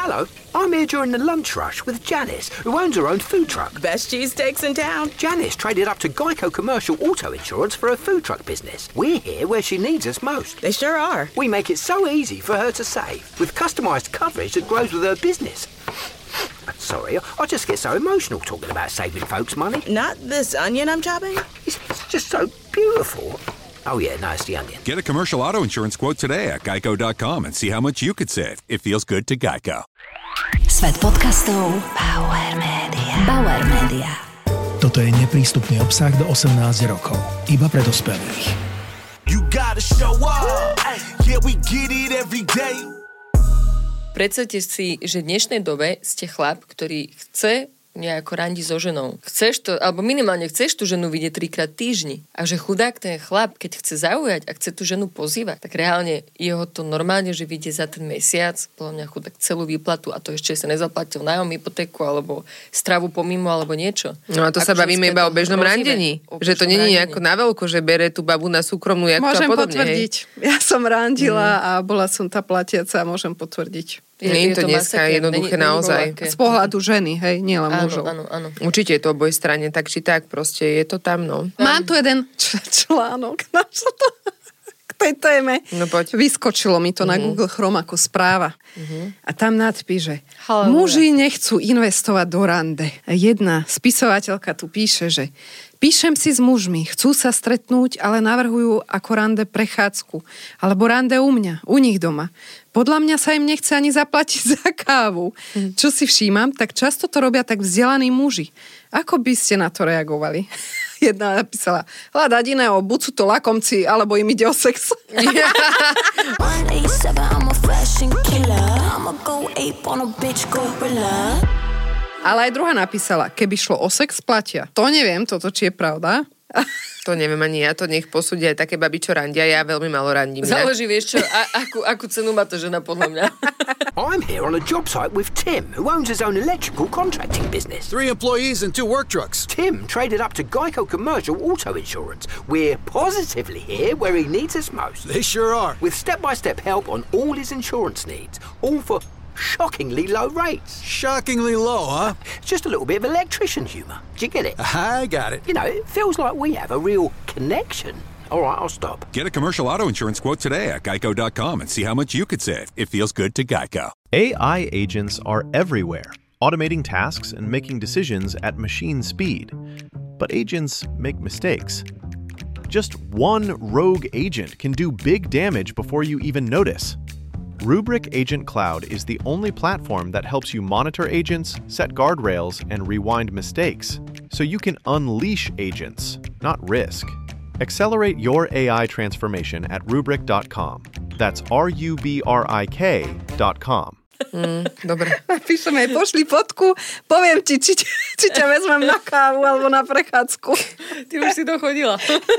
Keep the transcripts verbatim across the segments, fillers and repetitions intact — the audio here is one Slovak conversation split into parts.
Hello, I'm here during the lunch rush with Janice, who owns her own food truck. Best cheesesteaks in town. Janice traded up to Geico Commercial Auto Insurance for her food truck business. We're here where she needs us most. They sure are. We make it so easy for her to save, with customised coverage that grows with her business. Sorry, I just get so emotional talking about saving folks money. Not this onion I'm chopping? It's just so beautiful. Oh yeah, no, it's the onion. Get a commercial auto insurance quote today at geico dot com and see how much you could save. It feels good to Geico. Svet podcastov Bauer Media. Bauer Media. Toto je neprístupný obsah do osemnásť rokov. Iba pre dospelých. You gotta show up. Yeah, we get it every day. Predstavte si, že v dnešnej dobe ste chlap, ktorý chce nejako randi so ženou. Chceš to, alebo minimálne chceš tú ženu vidieť trikrát týždni. A že chudák ten chlap, keď chce zaujať a chce tú ženu pozývať, tak reálne jeho to normálne, že vidie za ten mesiac, podľa mňa chudák celú výplatu a to ešte sa nezaplatil nájom, hypotéku alebo stravu pomimo alebo niečo. No a to Ako sa bavíme iba o bežnom hrozíme, randení. o Že to bežnom není randení. nejako na veľko, že bere tú babu na súkromnú jachtu Môžem a podobne. potvrdiť. Hej. Ja som randila mm. a bola som tá platiaca a môžem potvrdiť. Nie je to dneska masaker, jednoduché není- není naozaj. voľaké. Z pohľadu ženy, hej, nielen Áno, mužov. áno, áno. Určite je to oboj strane, tak či tak, proste je to tam, no. Mám tu jeden č- článok na čo to, k tej téme. No poď. Vyskočilo mi to Mhm. na Google Chrome ako správa. A tam nadpíš, že Halleluja. muži nechcú investovať do rande. Jedna spisovateľka tu píše, že píšem si s mužmi, chcú sa stretnúť, ale navrhujú ako rande prechádzku. Alebo rande u mňa, u nich doma. Podľa mňa sa im nechce ani zaplatiť za kávu. Hm. Čo si všímam, tak často to robia tak vzdelaní muži. Ako by ste na to reagovali? Jedna napísala, hľadať iného, buď sú to lakomci, alebo im ide o sex. one eighty-seven, I'm a fashion killer. I'ma go ape on a bitch gorilla. Ale aj druhá napísala, keby šlo o sex, platia. To neviem, toto či je pravda. To neviem ani ja, to nech posúdia aj také baby, čo randia. Ja veľmi malo randím. inak. Záleží, vieš čo, a, akú, akú cenu má to žena podľa mňa. I'm here on a job site with Tim, who owns his own electrical contracting business. Three employees and two work trucks. Tim traded up to Geico Commercial Auto Insurance. We're positively here where he needs us most. They sure are. With step-by-step help on all his insurance needs, all for shockingly low rates. Shockingly low, huh? It's just a little bit of electrician humour. Do you get it? I got it. You know, it feels like we have a real connection. All right, I'll stop. Get a commercial auto insurance quote today at geico dot com and see how much you could save. It feels good to Geico. A I agents are everywhere, automating tasks and making decisions at machine speed. But agents make mistakes. Just one rogue agent can do big damage before you even notice. Rubrik Agent Cloud is the only platform that helps you monitor agents, set guardrails, and rewind mistakes, so you can unleash agents, not risk. Accelerate your A I transformation at rubrik dot com. That's R U B R I K dot com. Mm, dobre. Napíšem jej, pošli fotku, poviem ti, či, či ťa vezmem na kávu alebo na prechádzku. Ty už si to chodila.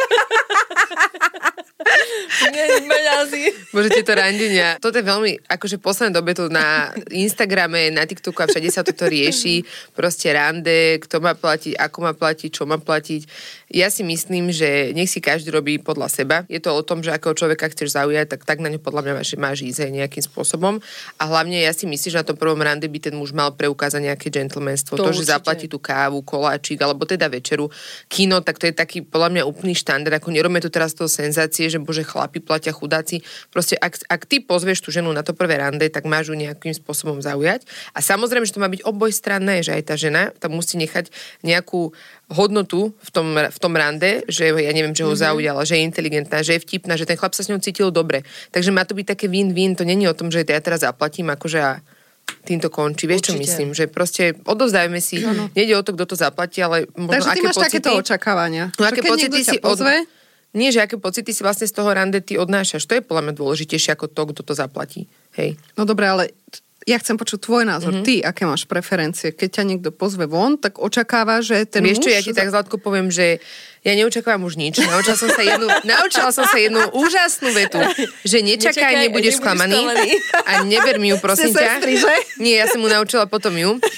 Nie, peňazí. Bože, tieto randenia. Toto je veľmi, akože v poslednej dobe tu na Instagrame, na TikToku a všade sa toto rieši. Proste rande, kto má platiť, ako má platiť, čo má platiť. Ja si myslím, že nech si každý robí podľa seba. Je to o tom, že akého človeka chceš zaujať, tak tak na ňu podľa mňa máš, máš ísť aj nejakým spôsobom. A hlavne ja si myslím, že na tom prvom rande by ten muž mal preukázať nejaké gentlemanstvo. To, to že zaplatí tú kávu, koláčik, alebo teda večeru. Kino, tak to je taký podľa mňa úplný štandard. Ako nerobíme tu teraz toho senzácie, že bože, chlapi platia, chudáci. Proste ak, ak ty pozvieš tú ženu na to prvé rande, tak máš ju nejakým spôsobom zaujať. A samozrejme, že to má byť obojstranné, že aj tá žena tam musí nechať nejakú hodnotu v tom, v tom rande, že ja neviem, že ho zaujala, že je inteligentná, že je vtipná, že ten chlap sa s ňou cítil dobre. Takže má to byť také win-win, to není o tom, že ja teraz zaplatím, akože a týmto končí. Vieš, čo myslím? Že proste odovzdajme si, ano. Nejde o to, kto to zaplatí, ale možno takže aké ty máš pocity, takéto očakávania. No, aké pocity si pozve? Od... Nie, že aké pocity si vlastne z toho rande ty odnášaš. To je podľa mňa dôležitejšie ako to, kto to zaplatí. Hej. No dobre, ale ja chcem počuť tvoj názor. Mm-hmm. Ty, aké máš preferencie? Keď ťa niekto pozve von, tak očakáva, že ten Vieš muž... čo, ja ti tak Zlatko poviem, že ja neočakávam už nič. Naučila som sa jednu, naučila som sa jednu úžasnú vetu, že nečakaj, nečakaj nebudeš sklamaný a neber mi ju, prosím ťa. Sestry, že? Nie, ja som mu naučila potom ju.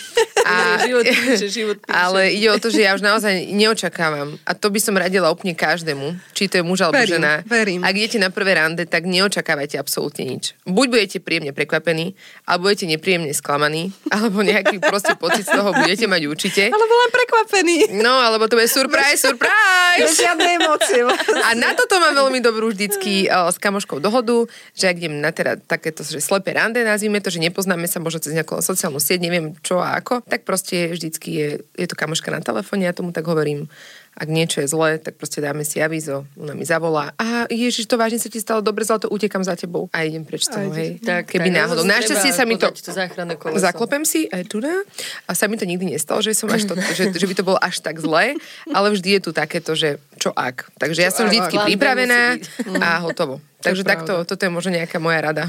A, život píše, život píše. ale ide o to, že ja už naozaj neočakávam. A to by som radila úplne každému, či to je muž alebo Verím, žena. verím. Ak idete na prvé rande, tak neočakávajte absolútne nič. Buď budete príjemne prekvapení, alebo budete nepríjemne sklamaní, alebo nejaký proste pocit z toho budete mať určite. Alebo len prekvapený. No, alebo to bude surprise, surprise! Bez žiadnej emócie. A na toto mám veľmi dobrú vždycky uh, s kamoškou dohodu, že ak idem na teda takéto, že slepé rande, nazvime to, že nepoznáme sa možno cez nejakú sociálnu sieť, neviem čo a ako, tak proste vždycky je, je to kamoška na telefóne, ja tomu tak hovorím. Ak niečo je zlé, tak proste dáme si avízo, ona mi zavolá. A ježiš, to vážne sa ti stalo dobre, zlato, utekam za tebou. A idem preč z toho, hej. Tak, Keby tak, náhodou. Našťastie sa mi to... to záchranné koleso. Zaklopem si aj tu na, a sa mi to nikdy nestalo, že, som až to, že, že by to bolo až tak zlé, ale vždy je tu takéto, že čo ak. Takže ja som vždycky pripravená a hotovo. Takže takto, toto je možno nejaká moja rada.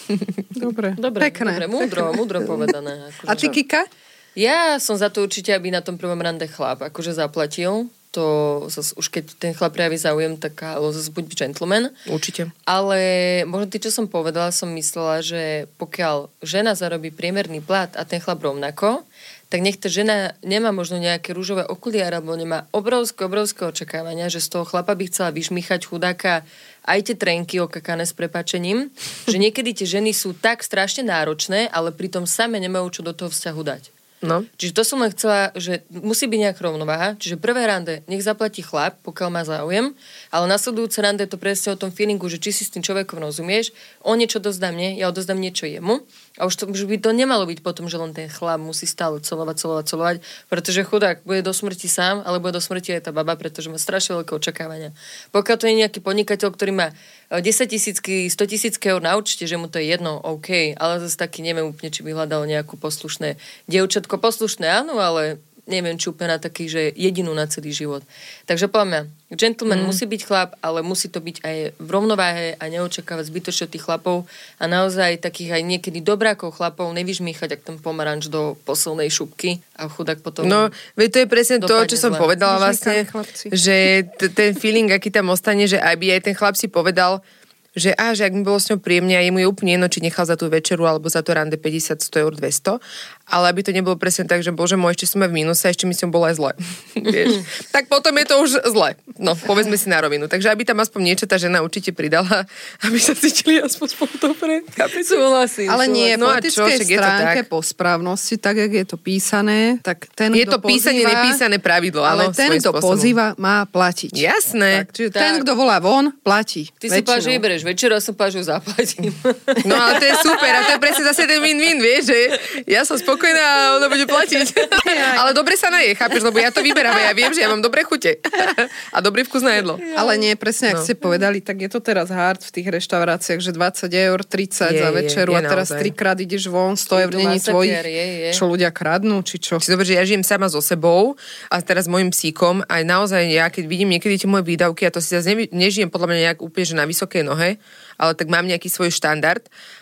Dobre, Dobre, pekné. dobre, múdro, múdro povedané. Akože A ty, Kika? Ja som za to určite, aby na tom prvom rande chlap akože zaplatil. To zas, už keď ten chlap prejaví záujem, tak ale zase buď gentleman. Určite. Ale možno ty, čo som povedala, som myslela, že pokiaľ žena zarobí priemerný plat a ten chlap rovnako, tak nech tá žena nemá možno nejaké rúžové okuliare, alebo nemá obrovské, obrovské očakávania, že z toho chlapa by chcela vyšmichať chudáka aj tie trenky okakané s prepáčením, že niekedy tie ženy sú tak strašne náročné, ale pritom same nemajú čo do toho vzťahu dať. No. Čiže to som len chcela, že musí byť nejaká rovnováha, čiže prvé rande nech zaplatí chlap, pokiaľ má záujem, ale nasledujúce rande je to presne o tom feelingu, že či si s tým človekom rozumieš, on niečo dozdá mne, ja odozdám niečo jemu a už, to, už by to nemalo byť potom, že len ten chlap musí stále celovať, celovať, celovať, pretože chudák bude do smrti sám, ale bude do smrti aj tá baba, pretože má strašne veľké očakávania. Pokiaľ to je nejaký podnikateľ, ktorý má desaťtisícky, stotisícky eur na účte, že mu to je jedno, OK, ale zase taký neviem úplne, či by hľadal nejakú poslušné dievčatko, poslušné áno, ale neviem, či úplne na taký, že jedinú na celý život. Takže poviem ja, gentleman mm. musí byť chlap, ale musí to byť aj v rovnováhe a neočakávať zbytočne tých chlapov a naozaj takých aj niekedy dobrákov chlapov nevyžmýchať, ak ten pomaranč do poslednej šupky a chudák potom... No, veď to je presne to, čo som zle. povedala vlastne, že t- ten feeling, aký tam ostane, že aby aj ten chlap si povedal, že á, že ak mi bolo s ňou príjemne a jemu je úplne jedno, či nechal za tú večeru alebo za to rande päťdesiat, sto eur, dvesto, ale aby to nebolo presne tak, že bože môj, ešte som aj v mínuse, ešte mi som bola aj zle. Vieš? Tak potom je to už zle. No, povedzme si na rovinu. Takže aby tam aspoň niečo tá žena určite pridala, aby sa cítili aspoň spolu dobre. Súhlasím. Ale nie, No po a čo, etickej však je to stránke, tak. po správnosti, tak, jak je to písané, tak ten, Je kto to písanie, pozýva, nepísané pravidlo, ale áno, ten, svojím kto spôsobom. pozýva, má platiť. Jasné. Tak, čiže Tak. ten, kto volá von, platí. Ty si páš, že vybereš večer, a som páš, že zaplatím. No ale to je super a to je presne zase ten win-win, vieš, že ja som spokojná a ona bude platiť. Ale dobre sa naje, chápeš, lebo ja to vyberám a ja viem, že ja mám dobré chute a dobrý vkus na jedlo. Ale nie, presne, ak No. ste povedali, tak je to teraz hard v tých reštauráciách, že dvadsať eur, tridsať Je, za je, večeru je a teraz naozaj. trikrát ideš von, sto eur to není masakér, tvojich, je, je. čo ľudia kradnú, či čo. Si dobre, že ja žijem sama so sebou a teraz s mojim psíkom a naozaj ja, keď vidím niekedy tie moje výdavky, a to si zase ne, nežijem podľa mňa nejak úplne, že na vysokej nohe, ale tak mám nejaký svoj štandard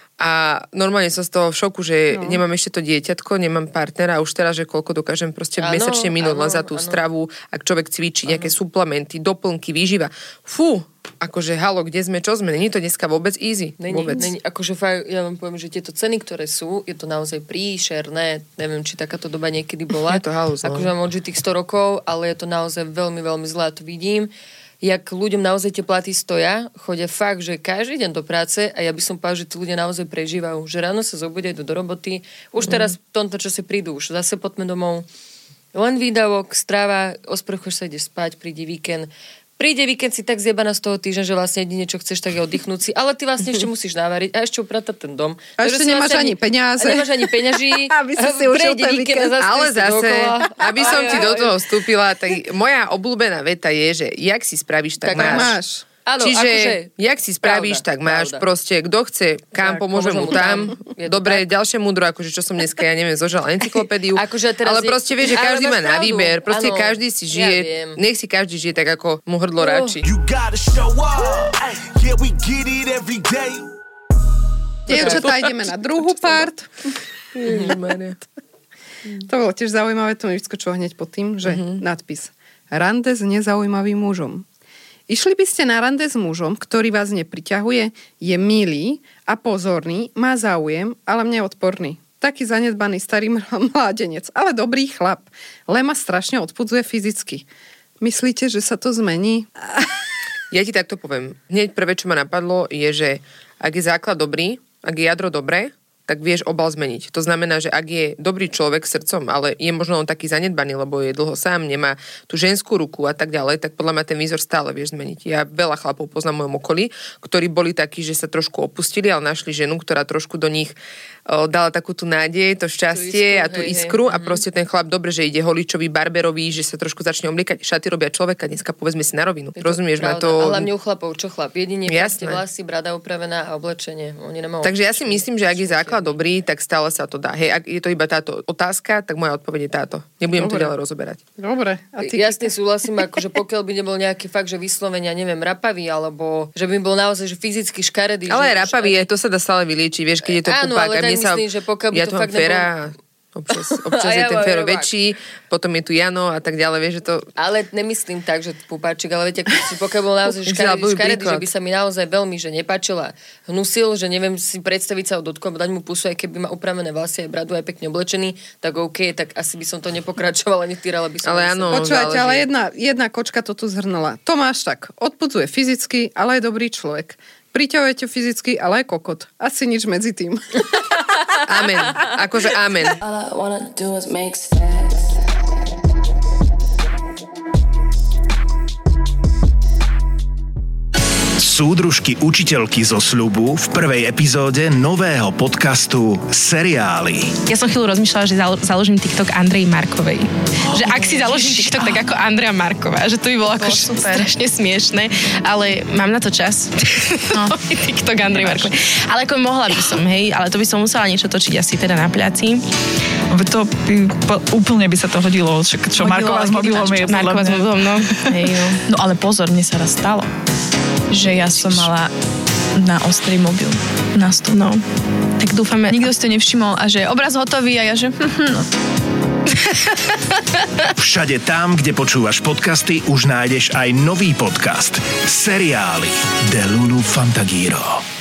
a normálne som z toho v šoku, že no. nemám ešte to dieťatko, nemám partnera a už teraz, že koľko dokážem proste Áno, mesačne minúť len za tú áno. stravu, ak človek cvičí, nejaké suplementy, doplnky, výživa. Fú, akože halo, kde sme, čo sme? Není to dneska vôbec easy. Není, vôbec. není, akože fakt, ja vám poviem, že tieto ceny, ktoré sú, je to naozaj príšerné. Neviem, či takáto doba niekedy bola. Je to halus, no. Akože mám odžitých sto rokov, ale je to naozaj veľmi, veľmi zlé. To vidím. Jak ľuďom naozaj tie platy stoja, chodia fakt, že každý deň do práce a ja by som povedal, že tí ľudia naozaj prežívajú. Že ráno sa zobudia, idú do roboty. Už teraz v tomto čase prídu, už zase poďme domov. Len výdavok, strava, osprchuješ sa, ideš spať, príde víkend. Príde víkend si tak zjebaná z toho týždňa, že vlastne jedine, čo chceš, tak je oddychnúť si, ale ty vlastne ešte musíš navariť a ešte upratať ten dom. A Takže ešte si nemáš vlastne ani peniaze. A nemáš ani peňaží. Aby si si užil prejde ten víkend a víkend. zase Ale si zase, dokola. aby som Aj, ti aj, do aj. toho vstúpila, tak moja obľúbená veta je, že jak si spravíš, tak, Tak máš. máš. Áno, Čiže, akože, jak si spravíš, pravda, tak máš. pravda. Proste, kto chce, kam, Tak, pomôžem mu tam. Je to Dobre, tak. ďalšie múdro, akože čo som dneska, ja neviem, zožala encyklopédiu. Akože teraz ale je- proste vieš, že ale každý máš má na pravdu. výber. Proste Áno, každý si ja žije, viem. nech si každý žije tak, ako mu hrdlo ráči. You gotta show up. Yeah, we get it every day. Dievčatá, ideme na druhú part. Ježišmaria. To bolo tiež zaujímavé, to mi vyskočilo hneď pod tým, že Mhm. nadpis. Rande s nezaujímavým mužom. Išli by ste na rande s mužom, ktorý vás nepriťahuje, je milý a pozorný, má záujem, ale mne odporný. taký zanedbaný starý mládenec, ale dobrý chlap. Len ma strašne odpudzuje fyzicky. Myslíte, že sa to zmení? Ja ti takto poviem. Hneď prvé, čo ma napadlo, je, že ak je základ dobrý, ak je jadro dobré, tak vieš obal zmeniť. To znamená, že ak je dobrý človek srdcom, ale je možno on taký zanedbaný, lebo je dlho sám, nemá tú ženskú ruku a tak ďalej, tak podľa mňa ten výzor stále vieš zmeniť. Ja veľa chlapov poznám v mojom okolí, ktorí boli takí, že sa trošku opustili, ale našli ženu, ktorá trošku do nich o, dala takú tú nádej, to šťastie tú iskru, a tú hej, iskru hej. A proste ten chlap dobre, že ide holičovi, barberovi, že sa trošku začne obliekať. Šaty robia človeka, dneska povedzme si na rovinu. Rozumieš ma to? A hlavne u chlapov, čo chlap? Jedine proste vlasy, brada upravená a oblečenie. Oni nemajú. Takže ja si myslím, že ak je základ dobrý, tak stále sa to dá. Hej, ak je to iba táto otázka, tak moja odpoveď je táto. Nebudem Dobre. to ďalej rozoberať. Dobre. A ty... Jasne súhlasím, akože pokiaľ by nebol nejaký fakt, že vyslovenia, neviem, rapavý, alebo že by bol naozaj že fyzicky škaredý. Ale že rapavý je, to sa dá stále vyliečiť, vieš, keď je to áno, kupák. Ale tak myslím, sa... že pokiaľ by ja to fakt nebol... Občas, občas je ten Fero väčší, potom je tu Jano a tak ďalej, vieš, že to... Ale nemyslím tak, že pupáčik, ale viete, pokiaľ bol naozaj škaredý, škaredý, že by sa mi naozaj veľmi, že nepáčila, hnusil, že neviem si predstaviť sa od dotkov, dať mu pusu, aj keby má upravené vlasy, aj bradu, aj pekne oblečený, tak OK, tak asi by som to nepokračovala, netýrala by som. Ale áno, počúvajte, ale jedna, jedna kočka to tu zhrnula. Tomáš tak odpudzuje fyzicky, ale je dobrý človek. Priťahujete fyzicky, ale je kokot. Asi nič medzi tým. Amen. Akože amen. All I wanna do is make sex. Súdružky učiteľky zo sľubu v prvej epizóde nového podcastu Seriály. Ja som chvíľu rozmýšľala, že založím TikTok Andrej Markovej. Že ak si založím TikTok, tak ako Andrea Marková. Že to by bolo ako strašne smiešné. Ale mám na to čas. No. TikTok Andrej Markovej. Ale ako mohla by som, hej. Ale to by som musela niečo točiť asi teda na pľaci. To by, po, úplne by sa to hodilo. Čo, čo Marková s mobilom je. Marková s mobilom, no. Hej, no. No ale pozor, mne sa raz stalo, že ja som mala na ostrý mobil na stôl. No. Tak dúfame. Nikto si to nevšimol a že obraz hotový a ja že no. Všade tam, kde počúvaš podcasty, už nájdeš aj nový podcast Seriály de Lulu Fantagiro.